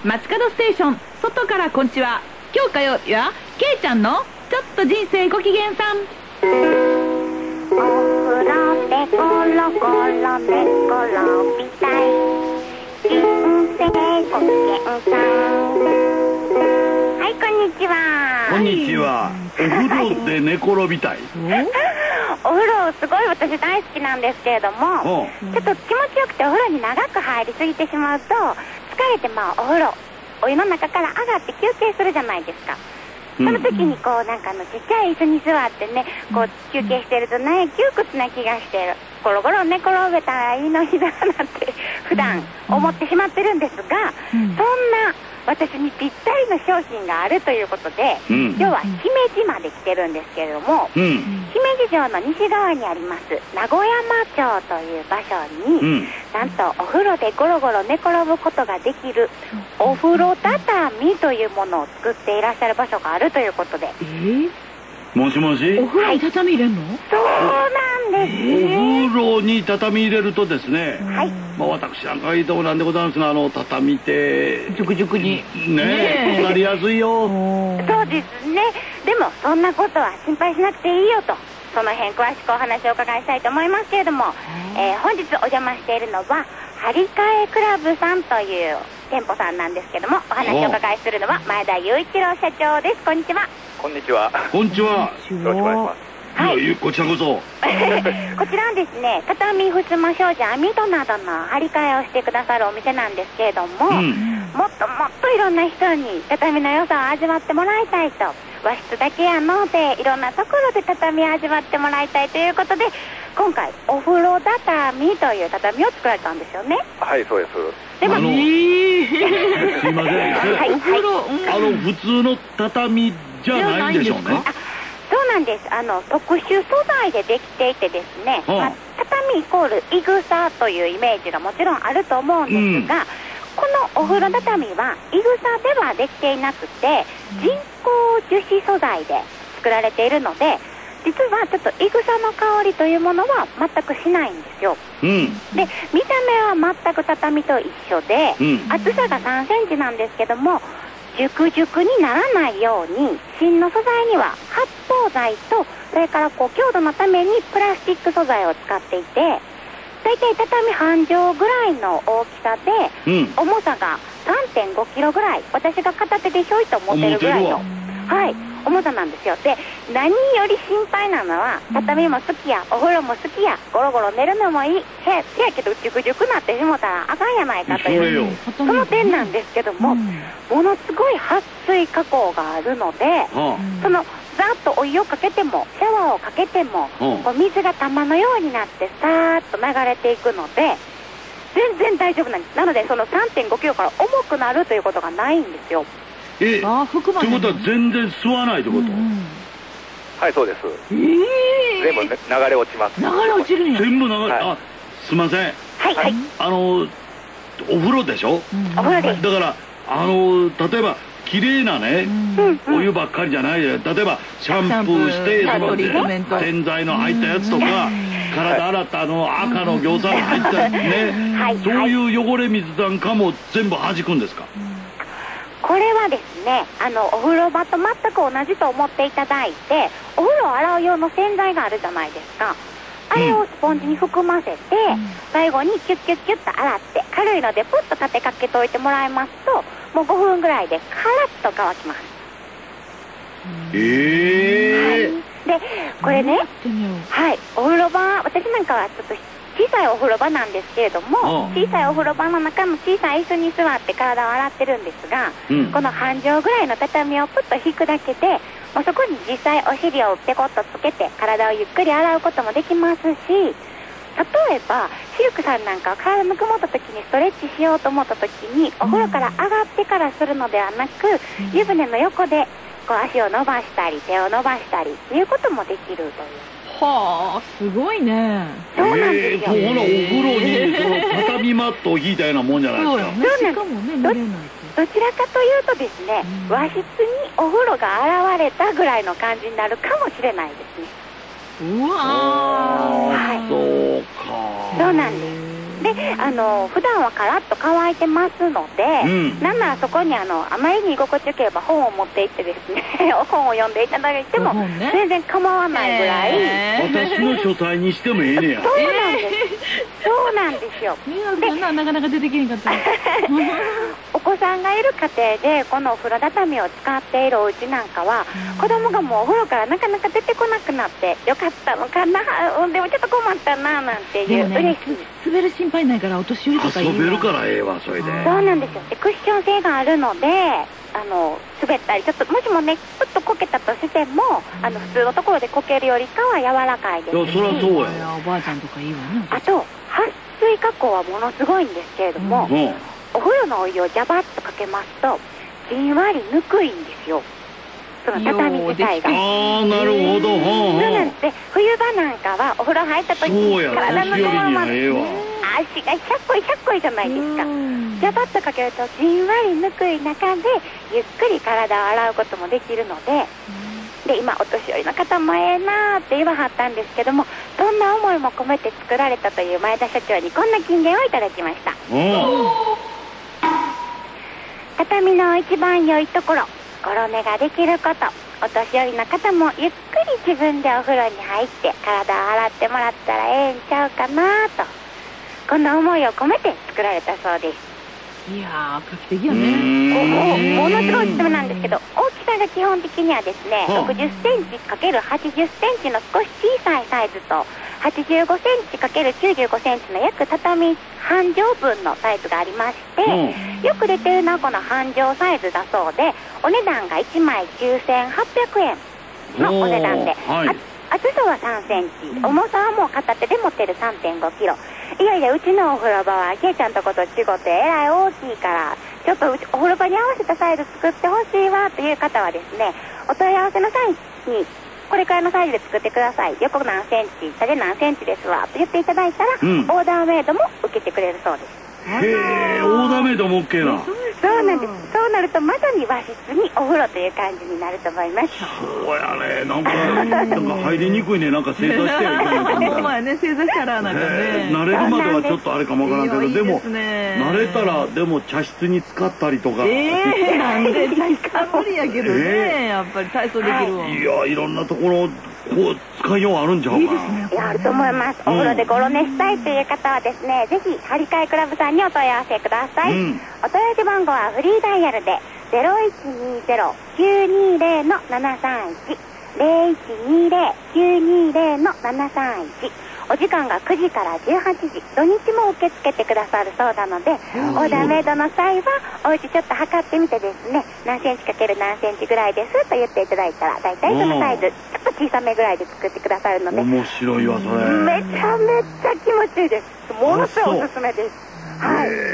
街角ステーション外からこんちは。今日火曜日はけいちゃんのちょっと人生ご機嫌さん。 お風呂でゴロゴロ寝転びたい人生ご機嫌さん。はい、こんにちは。 こんにちは。お風呂で寝転びたい。 お風呂すごい私大好きなんですけれども、ちょっと気持ちよくてお風呂に長く入りすぎてしまうと疲れて、お風呂お湯の中から上がって休憩するじゃないですか。その時にこうなんかちっちゃい椅子に座ってね、こう休憩してるとね、窮屈な気がしてゴロゴロ寝転べたらいいのにななんて普段思ってしまってるんですが、そんな私にぴったりの商品があるということで、今日は姫路まで来てるんですけれども、姫路城の西側にあります名古屋町という場所に、なんとお風呂でゴロゴロ寝転ぶことができるお風呂畳というものを作っていらっしゃる場所があるということで。 もしもし。 お風呂に畳入れるの？ そうなんですね。 お風呂に畳入れるとですね、 はい、 私なんかいいとこなんでございますが、畳ってジュクジュクにねえ、なりやすいよ。 そうですね。でもそんなことは心配しなくていいよと、その辺詳しくお話をお伺いしたいと思いますけれども、本日お邪魔しているのは張り替えクラブさんという店舗さんなんですけども、お話をお伺いするのは前田雄一郎社長です。こんにちは。 こんにちは。 こんにちは。 よろしくお願いします。 はい、 こちらこそ。 こちらはですね、畳、ふすま、障子、網戸などの張り替えをしてくださるお店なんですけれども、もっともっといろんな人に畳の良さを味わってもらいたいと、和室だけやのでいろんなところで畳を味わってもらいたいということで、今回お風呂畳という畳を作られたんですよね。 はい、そうです。 でもすいません、普通の畳じゃないんでしょうね。 そうなんです。特殊素材でできていてですね、畳イコールいぐさというイメージがもちろんあると思うんですが、このお風呂畳はいぐさではできていなくて人工樹脂素材で作られているので、実はちょっといぐさの香りというものは全くしないんですよ。で、見た目は全く畳と一緒で、厚さが3センチなんですけども、ジュクジュクにならないように芯の素材には発泡剤と、それから強度のためにプラスチック素材を使っていて、大体畳半畳ぐらいの大きさで、重さが 3.5 キロぐらい、私が片手でひょいと持てるぐらいの重さなんですよ。で、何より心配なのは、畳も好きやお風呂も好きやゴロゴロ寝るのもいい、せやけどジュクジュクなってしもたらあかんやないかという、その点なんですけども、ものすごい撥水加工があるので、そのざっとお湯をかけてもシャワーをかけても、水が玉のようになってさーっと流れていくので全然大丈夫なんです。なのでその 3.5 キロから重くなるということがないんですよ。 ということは全然吸わないってこと？ はい、そうです。全部流れ落ちます。 流れ落ちるんや。 全部流れ、すいません。 はいはい。 お風呂でしょ？ お風呂です。 だから例えば綺麗なね、お湯ばっかりじゃないで、例えばシャンプーして洗剤の入ったやつとか、体洗った赤の餃子の入ったね、そういう汚れ水なんかも全部弾くんですか？ これはですね、お風呂場と全く同じと思っていただいて、お風呂を洗う用の洗剤があるじゃないですか。あれをスポンジに含ませて、最後にキュッキュッキュッと洗って、軽いのでプッと立てかけておいてもらいますと、もう5分ぐらいでカラッと乾きます。で、これね、お風呂場、私なんかはちょっと小さいお風呂場なんですけれども、小さいお風呂場の中の小さい椅子に座って体を洗ってるんですが、この半畳ぐらいの畳をプッと引くだけで、もうそこに実際お尻をペコッとつけて体をゆっくり洗うこともできますし、例えばシルクさんなんかは体の曇った時にストレッチしようと思った時に、お風呂から上がってからするのではなく、湯船の横でこう足を伸ばしたり手を伸ばしたりっていうこともできるという。 はあ、すごいね。 そうなんですよ。 ほら、お風呂にその畳マットを引いたようなもんじゃないですか。 そうよね。しかもね、濡れないどちらかというとですね、和室にお風呂が現れたぐらいの感じになるかもしれないですね。 うわー、 そうか。 そうなんです。 で普段はカラッと乾いてますので、なんならそこにあまりに居心地よければ本を持って行ってですね本を読んでいただいても全然構わないぐらい、 私の書斎にしてもええねや。 そうなんですよ。 でなかなか出てきへんかったお子さんがいる家庭でこのお風呂畳を使っているお家なんかは、子供がもうお風呂からなかなか出てこなくなってよかったのかな、でもちょっと困ったななんていう、嬉しい。 滑る心配ないからお年寄りとかいいわ。 遊べるからええわ、それで。 そうなんですよ。でクッション性があるので滑ったりちょっともしもねちょっとこけたとしても普通のところでこけるよりかは柔らかいですし、 いやそりゃそうや。 おばあちゃんとかいいわね。 あと撥水加工はものすごいんですけれども、お風呂のお湯をジャバッとかけますとじんわりぬくいんですよ、その畳自体が。 ああ、なるほど。 そうなんです。冬場なんかはお風呂入った時に体のところまで足がひゃっこいじゃないですか。ジャバッとかけるとじんわりぬくい中でゆっくり体を洗うこともできるので、今お年寄りの方もええなーって言わはったんですけども、そんな思いも込めて作られたという前田社長にこんな金言をいただきました。畳の一番良いところ、ごろ寝ができること。お年寄りの方もゆっくり自分でお風呂に入って体を洗ってもらったらええんちゃうかなと、この思いを込めて作られたそうです。 いやー、画期的やね。 ものすごい質問なんですけど、大きさが基本的にはですね、60センチ ×80 センチの少し小さいサイズと、85センチ ×95 センチの約畳半畳分のサイズがありまして、よく出てるのはこの半畳サイズだそうで、お値段が1枚9800円のお値段で、厚さは3センチ、重さはもう片手で持ってる3.5キロ。いやいや、うちのお風呂場はケイちゃんとこと違ってえらい大きいから、ちょっとお風呂場に合わせたサイズ作ってほしいわという方はですね、お問い合わせの際にこれくらいのサイズで作ってください、横何センチ、縦何センチですわと言っていただいたら、オーダーメイドも受けてくれるそうです。 へえ、オーダーメイドも OK な。 そうなんです。そうなるとまさに和室にお風呂という感じになると思います。 そうやね。なんか入りにくいね。なんか正座してる。 ほんまやね、正座したらなんかね。 慣れるまではちょっとあれかもわからんけど、でも慣れたらでも茶室に使ったりとか。 なんで茶室は無理やけどね。やっぱり体操できるわ。 いや、いろんなところこう使いようあるんちゃうか。いいですね。 いや、あると思います。お風呂でごろ寝したいという方はですね、ぜひ張り替えクラブさんにお問い合わせください。お問い合わせ番号はフリーダイヤルで 0120-920-731 0120-920-731、お時間が9時から18時、土日も受け付けてくださるそうなので、オーダーメイドの際はお家ちょっと測ってみてですね、何センチかける何センチぐらいですと言っていただいたら、だいたいそのサイズちょっと小さめぐらいで作ってくださるので、 面白いわそれ。 めちゃめちゃ気持ちいいです。ものすごいおすすめです。はい。 ね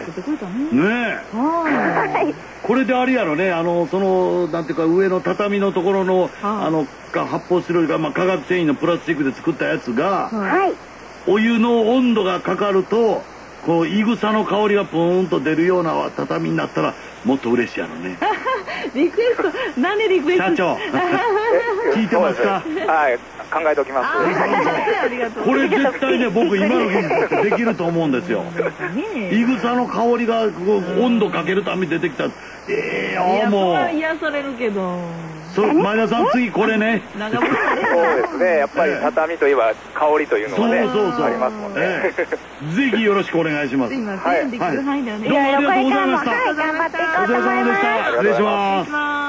え。これであれやろね、そのなんていうか上の畳のところの発泡スチロールが化学繊維のプラスチックで作ったやつが、お湯の温度がかかるとこういぐさの香りがプーンと出るような畳になったらもっと嬉しいやろね。 リクエスト、何でリクエスト？ 社長聞いてますか？ はい、考えておきます。 これ絶対ね、僕今の技術でできると思うんですよ。いぐさの香りが温度かけるために出てきた。もう癒されるけど。 前田さん次これね。 そうですね、やっぱり畳といえば香りというのがね、ありますもんね。 ぜひよろしくお願いします。 すいません、できる範囲でね。 どうもありがとうございました。 頑張っていこうと思います。 失礼します。